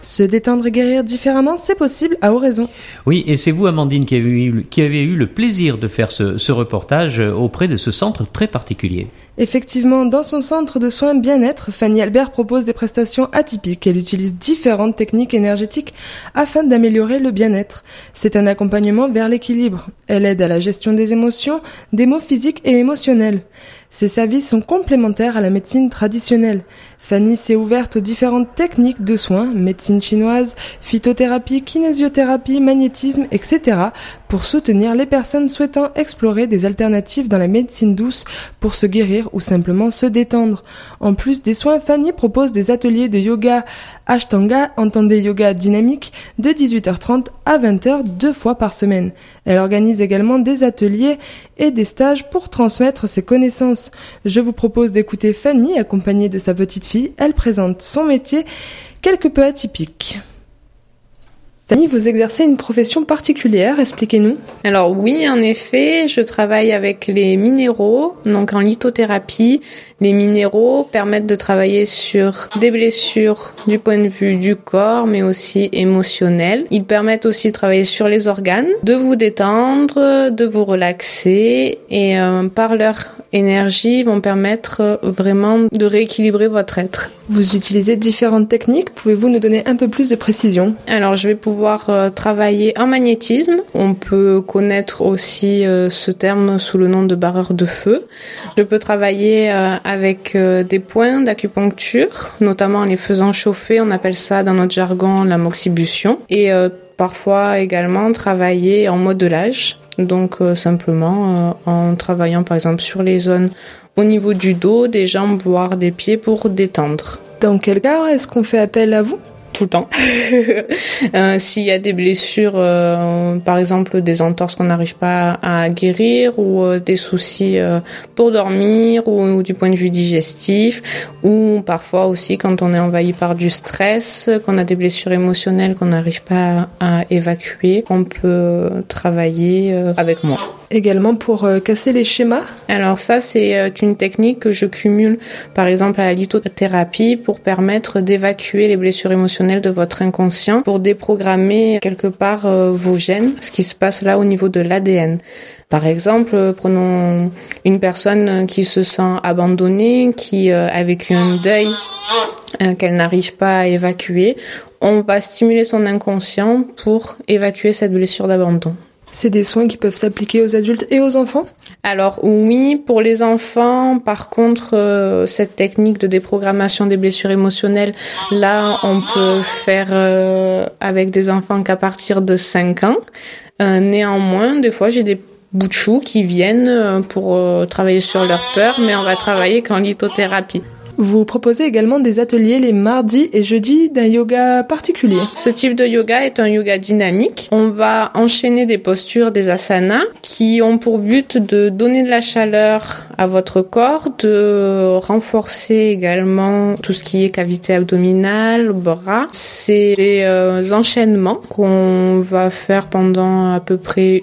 Se détendre et guérir différemment, c'est possible à Oraison. Oui, et c'est vous, Amandine, qui avez eu le plaisir de faire ce reportage auprès de ce centre très particulier. Effectivement, dans son centre de soins bien-être, Fanny Albert propose des prestations atypiques. Elle utilise différentes techniques énergétiques afin d'améliorer le bien-être. C'est un accompagnement vers l'équilibre. Elle aide à la gestion des émotions, des maux physiques et émotionnels. Ses services sont complémentaires à la médecine traditionnelle. Fanny s'est ouverte aux différentes techniques de soins, médecine chinoise, phytothérapie, kinésiothérapie, magnétisme, etc. pour soutenir les personnes souhaitant explorer des alternatives dans la médecine douce pour se guérir ou simplement se détendre. En plus des soins, Fanny propose des ateliers de yoga Ashtanga, entendez yoga dynamique, de 18h30 à 20h 2 fois par semaine. Elle organise également des ateliers et des stages pour transmettre ses connaissances. Je vous propose d'écouter Fanny, accompagnée de sa petite fille. Elle présente son métier quelque peu atypique. Fanny, vous exercez une profession particulière, expliquez-nous. Alors oui, en effet, je travaille avec les minéraux, donc en lithothérapie. Les minéraux permettent de travailler sur des blessures du point de vue du corps, mais aussi émotionnel. Ils permettent aussi de travailler sur les organes, de vous détendre, de vous relaxer, et par leur énergie, vont permettre vraiment de rééquilibrer votre être. Vous utilisez différentes techniques, pouvez-vous nous donner un peu plus de précision? Alors je vais pouvoir travailler en magnétisme. On peut connaître aussi ce terme sous le nom de barreur de feu. Je peux travailler avec des points d'acupuncture, notamment en les faisant chauffer. On appelle ça dans notre jargon la moxibustion. Et parfois également travailler en modelage. Donc simplement en travaillant par exemple sur les zones au niveau du dos, des jambes, voire des pieds pour détendre. Dans quel cas est-ce qu'on fait appel à vous? Tout le temps. S'il y a des blessures, par exemple des entorses qu'on n'arrive pas à guérir, ou des soucis pour dormir, ou du point de vue digestif, ou parfois aussi quand on est envahi par du stress, qu'on a des blessures émotionnelles qu'on n'arrive pas à évacuer, on peut travailler avec moi. Également pour casser les schémas? Alors ça, c'est une technique que je cumule par exemple à la lithothérapie pour permettre d'évacuer les blessures émotionnelles de votre inconscient, pour déprogrammer quelque part vos gènes, ce qui se passe là au niveau de l'ADN. Par exemple, prenons une personne qui se sent abandonnée, qui a vécu un deuil qu'elle n'arrive pas à évacuer. On va stimuler son inconscient pour évacuer cette blessure d'abandon. C'est des soins qui peuvent s'appliquer aux adultes et aux enfants? Alors oui, pour les enfants, par contre, cette technique de déprogrammation des blessures émotionnelles, là, on peut faire avec des enfants qu'à partir de 5 ans. Néanmoins, des fois, j'ai des bouts de chou qui viennent pour travailler sur leur peur, mais on va travailler qu'en lithothérapie. Vous proposez également des ateliers les mardis et jeudis d'un yoga particulier. Ce type de yoga est un yoga dynamique. On va enchaîner des postures, des asanas, qui ont pour but de donner de la chaleur à votre corps, de renforcer également tout ce qui est cavité abdominale, bras. C'est des enchaînements qu'on va faire pendant à peu près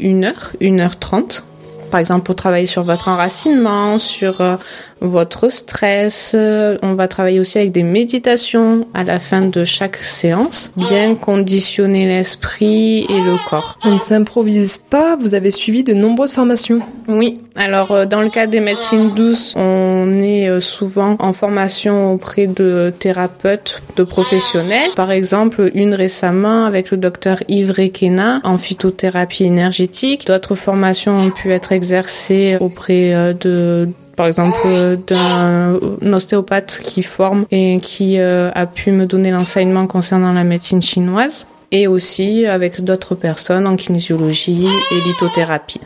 1h30. Par exemple, pour travailler sur votre enracinement, sur votre stress. On va travailler aussi avec des méditations à la fin de chaque séance, bien conditionner l'esprit et le corps. On ne s'improvise pas, vous avez suivi de nombreuses formations. Oui, alors dans le cas des médecines douces, on est souvent en formation auprès de thérapeutes, de professionnels. Par exemple, une récemment avec le docteur Yves Requena en phytothérapie énergétique. D'autres formations ont pu être exercées auprès par exemple d'un ostéopathe qui forme et qui a pu me donner l'enseignement concernant la médecine chinoise, et aussi avec d'autres personnes en kinésiologie et lithothérapie.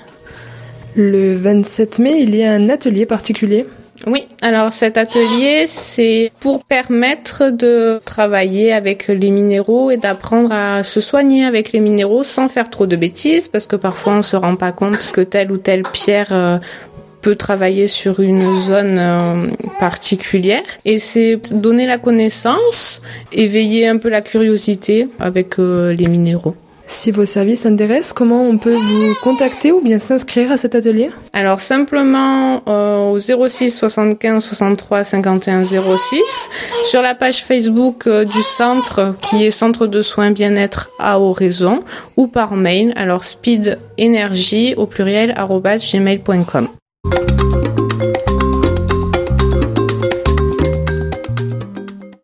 Le 27 mai, il y a un atelier particulier. Oui, alors cet atelier, c'est pour permettre de travailler avec les minéraux et d'apprendre à se soigner avec les minéraux sans faire trop de bêtises, parce que parfois on se rend pas compte que telle ou telle pierre peut travailler sur une zone particulière, et c'est donner la connaissance, éveiller un peu la curiosité avec les minéraux. Si vos services intéressent, comment on peut vous contacter ou bien s'inscrire à cet atelier? Alors simplement au 06 75 63 51 06 sur la page Facebook du centre qui est Centre de soins bien-être à Oraison ou par mail, alors speedenergie au pluriel @gmail.com.